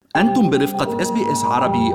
أنتم برفقة SBS عربي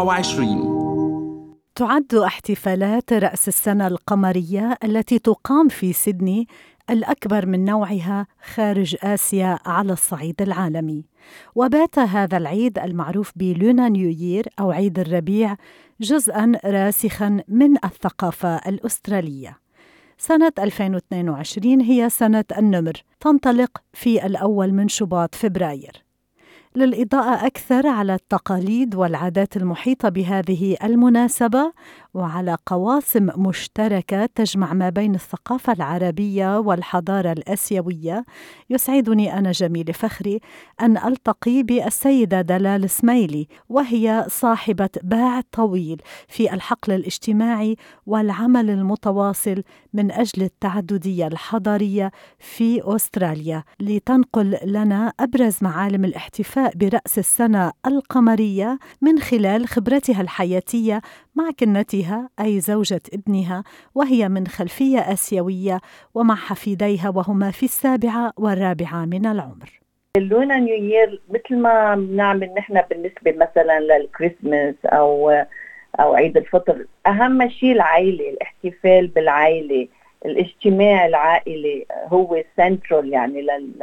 24. تعد احتفالات رأس السنة القمرية التي تقام في سيدني الأكبر من نوعها خارج آسيا على الصعيد العالمي، وبات هذا العيد المعروف بلونا نيو يير أو عيد الربيع جزءاً راسخاً من الثقافة الأسترالية. سنة 2022 هي سنة النمر، تنطلق في الأول من شباط فبراير. للإضاءة أكثر على التقاليد والعادات المحيطة بهذه المناسبة وعلى قواسم مشتركة تجمع ما بين الثقافة العربية والحضارة الآسيوية، يسعدني أنا جميل فخري أن ألتقي بالسيدة دلال سميلي، وهي صاحبة باع طويل في الحقل الاجتماعي والعمل المتواصل من أجل التعددية الحضارية في أستراليا، لتنقل لنا أبرز معالم الاحتفال برأس السنة القمرية من خلال خبرتها الحياتية مع كنتها أي زوجة ابنها، وهي من خلفية آسيوية، ومع حفيديها وهما في 7 و4 من العمر. اللونا نيو يير مثل ما بنعمل نحن بالنسبة مثلا للكريسماس أو عيد الفطر، أهم شيء العائلة، الاحتفال بالعائلة، الاجتماع العائلي هو سنترال يعني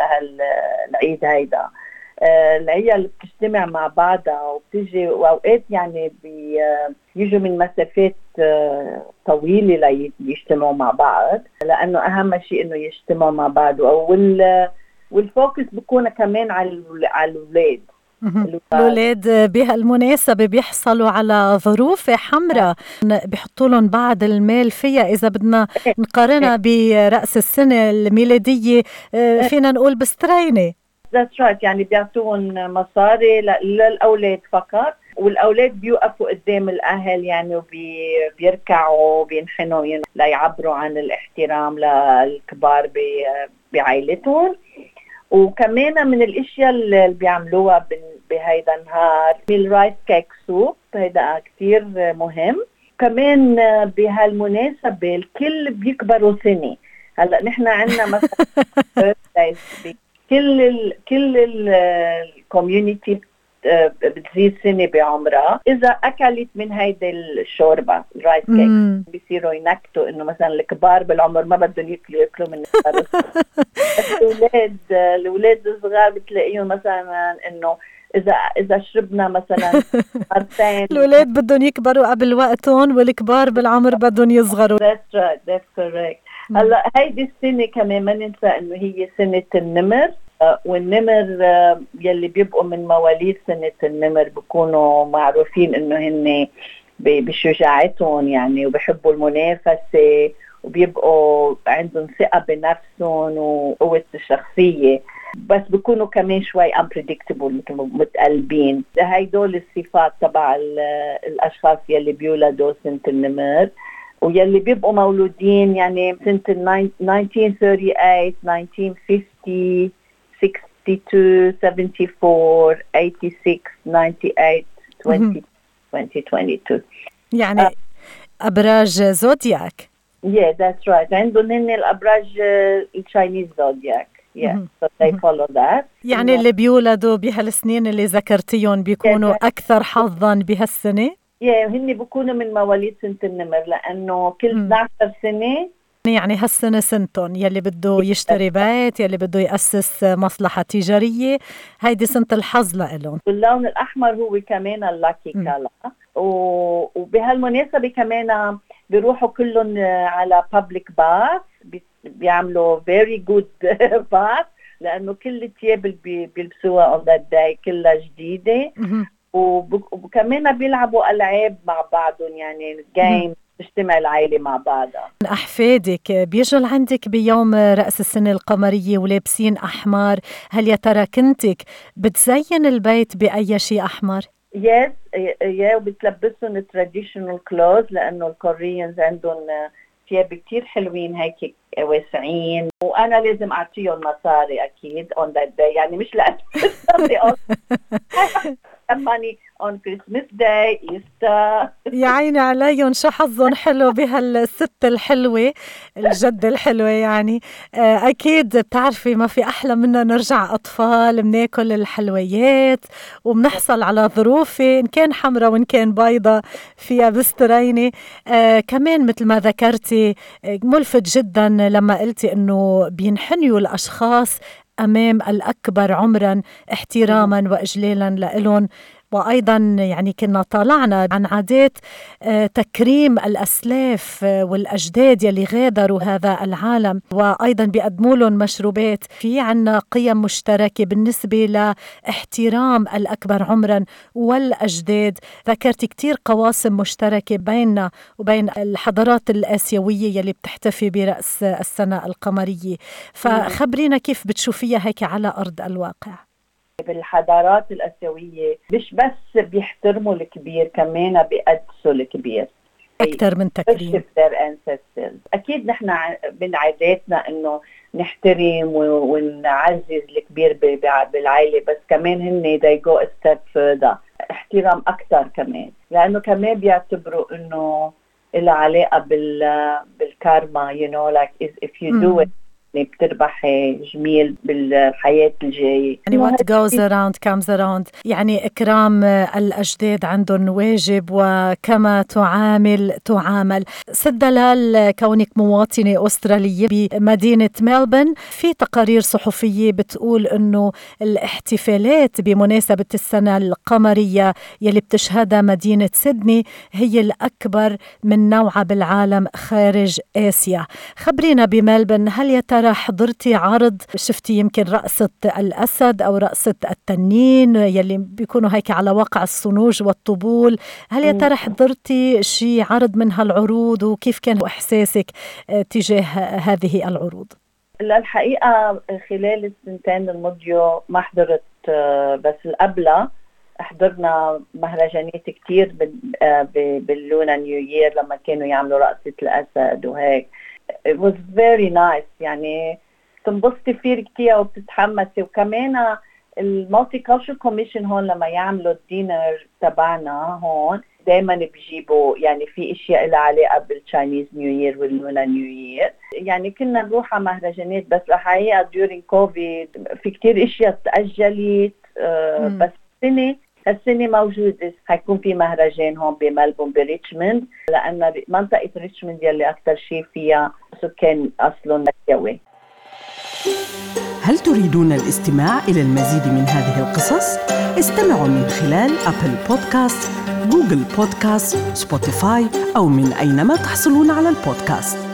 للعيد هيدا. العيال بتجتمع مع بعضها وبتجي، وأوقات يعني بيجوا من مسافات طويلة ليجتمعوا مع بعض، لأنه أهم شيء إنه يجتمعوا مع بعض. والفوكس بيكون كمان على الأولاد. الأولاد بهالمناسبة بيحصلوا على ظروف حمراء بيحطوا لهم بعض المال فيها، إذا بدنا نقارنها برأس السنة الميلادية فينا نقول بسترينة. That's right، يعني بيعطون مصاري للأولاد فقط، والأولاد بيوقفوا قدام الأهل يعني وبيركعوا بينحنوا يعني ليعبروا عن الاحترام للكبار بعائلتهم. وكمان من الاشياء اللي بيعملوها بهيدا النهار الرايس كيك سوب، هيدا كتير مهم. كمان بهالمناسبة الكل بيكبروا سنة. هلا نحن عندنا مثلا كل الكوميونيتي بتزيد سنة بعمرها إذا أكلت من هيدا الشوربة الرايس كيك. بيصيروا ينكتوا إنه مثلا الكبار بالعمر ما بدهم ياكلوا من الأولاد الصغار بتلاقيهم مثلا إنه إذا شربنا مثلا مرتين الأولاد بدهم يكبروا قبل وقتهم والكبار بالعمر بدهم يصغروا. That's right, that's correct. هلا هيدي السنة كمان ما ننسى إنه هي سنة النمر، والنمر يلي بيبقوا من مواليد سنة النمر بيكونوا معروفين إنه هن بشجاعتهم يعني، وبيحبوا المنافسة، وبيبقوا عندهم ثقة بنفسهم وقوة الشخصية، بس بيكونوا كمان شوي unpredictable متقلبين. هيدول الصفات تبع الأشخاص يلي بيولدوا سنة النمر، ويلي بيبقوا مولودين يعني سنة 1938 1950 62 74 86 98 2022 يعني أبراج زودياك. Yeah, that's right. عندهم هن الأبراج التشاينيز زودياك. Yeah, so they follow that. يعني اللي بيولدوا بهالسنين اللي ذكرتيهم بيكونوا أكثر حظاً بهالسنة؟ هن بيكونوا من مواليد سنة النمر، لأنه كل 12 سنة يعني هالسنة سنتهم، يلي بده يشتري بيت، يلي بده يأسس مصلحة تجارية، هيدي سنة الحظ لإلهم. اللون الأحمر هو كمان اللاكي كالا. وبهالمناسبة كمان بيروحوا كلهم على public bath، بيعملوا very good bath، لأنه كل الثياب اللي بيلبسوها on that day كلها جديدة. وكمان بيلعبوا ألعاب مع بعضهم يعني جيم، تجتمع العائلة مع بعضها. أحفادك بيجوا لعندك بيوم رأس السنة القمرية ولابسين أحمر، هل يا ترى كنتك بتزين البيت بأي شيء أحمر؟ Yes, وبتلبسهم traditional clothes، لأنه الكوريينز عندهم ثياب كتير حلوين هيك واسعين، وأنا لازم أعطيهم مصاري أكيد on that day، يعني مش لأنه money on Christmas Day, Easter. يا عيني عليهم، شو حظهم حلو بهالست الحلوة، الجد الحلوة يعني. أكيد بتعرفي ما في أحلى منا نرجع أطفال، مناكل الحلويات وبنحصل على ظروفي إن كان حمرا وإن كان بيضة فيها بستريني. كمان مثل ما ذكرتي ملفت جدا لما قلتي إنه بينحنيوا الأشخاص أمام الأكبر عمراً احتراماً وإجلالاً لإلهم. وأيضاً يعني كنا طالعنا عن عادات تكريم الأسلاف والأجداد يلي غادروا هذا العالم، وأيضاً بيقدموا لهم مشروبات. في عنا قيم مشتركة بالنسبة لاحترام الأكبر عمراً والأجداد. ذكرت كتير قواسم مشتركة بيننا وبين الحضارات الآسيوية يلي بتحتفي برأس السنة القمرية. فخبرينا كيف بتشوفيها هيك على أرض الواقع. بالحضارات الآسيوية مش بس بيحترموا الكبير، كمان بيقدسوا الكبير أكثر من تكريم. أكيد نحن من عاداتنا إنه نحترم ونعزز الكبير بالعائلة، بس كمان هن they go a step further، احترام أكثر كمان، لأنه كمان بيعتبروا إنه إلها علاقة بالكارما، you know like if you do it بتربح جميل بالحياة الجاية. يعني what goes around comes around، يعني إكرام الأجداد عندهم واجب وكما تعامل. ست دلال، كونك مواطنة أسترالية بمدينة ملبورن، في تقارير صحفية بتقول إنه الاحتفالات بمناسبة السنة القمرية يلي بتشهدها مدينة سيدني هي الأكبر من نوعها بالعالم خارج آسيا. خبرينا بملبورن، هل يا ترى حضرتي عرض، شفتي يمكن رقصة الأسد أو رقصة التنين يلي بيكونوا هيك على وقع الصنوج والطبول؟ هل يا ترى حضرتي شي عرض من هالعروض، وكيف كان إحساسك تجاه هذه العروض؟ الحقيقة خلال السنتين الماضية ما حضرت، بس قبلها حضرنا مهرجانات كتير باللونا نيو يير لما كانوا يعملوا رقصة الأسد وهيك. It was very nice، يعني تنبسطي فيه كتير وبتتحمسي. وكمان المالتي كالتشر كوميشن هون لما يعملوا الدينر تبعنا هون دايما بيجيبوا يعني في اشياء لها علاقه بالتشاينيز نيو يير واللونا نيو يير. يعني كنا نروح على مهرجانات، بس الحقيقه during كوفيد في كتير اشياء تاجلت. بس السنة موجودة، حيكون في مهرجان هون بملبون بريتشموند، لأن منطقة ريتشموند يلي أكثر شيء فيها سكان أصلهم آسيوي. هل تريدون الاستماع إلى المزيد من هذه القصص؟ استمعوا من خلال أبل بودكاست، جوجل بودكاست، سبوتيفاي أو من أينما تحصلون على البودكاست.